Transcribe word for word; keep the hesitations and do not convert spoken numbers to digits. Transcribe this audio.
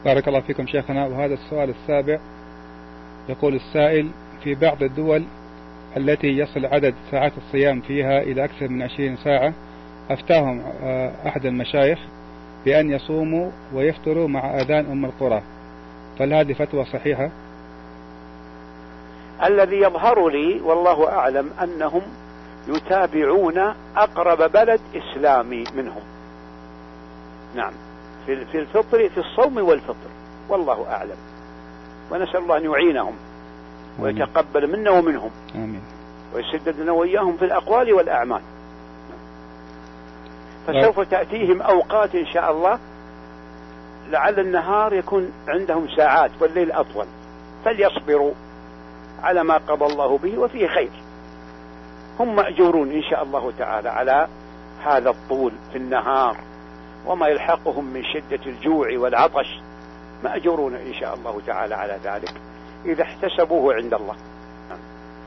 بارك الله فيكم شيخنا. وهذا السؤال السابع، يقول السائل: في بعض الدول التي يصل عدد ساعات الصيام فيها إلى أكثر من عشرين ساعة، أفتاهم أحد المشايخ بأن يصوموا ويفطروا مع أذان أم القرى، فهل هذه فتوى صحيحة؟ الذي يظهر لي والله أعلم أنهم يتابعون أقرب بلد إسلامي منهم. نعم، في الفطر، في الصوم والفطر، والله أعلم، ونسأل الله أن يعينهم ويتقبل منا ومنهم. آمين. ويسددنا وإياهم في الأقوال والأعمال. فسوف تأتيهم أوقات إن شاء الله لعل النهار يكون عندهم ساعات والليل أطول، فليصبروا على ما قضى الله به وفيه خير. هم مأجورون إن شاء الله تعالى على هذا الطول في النهار، وما يلحقهم من شدة الجوع والعطش مأجورون إن شاء الله تعالى على ذلك إذا احتسبوه عند الله.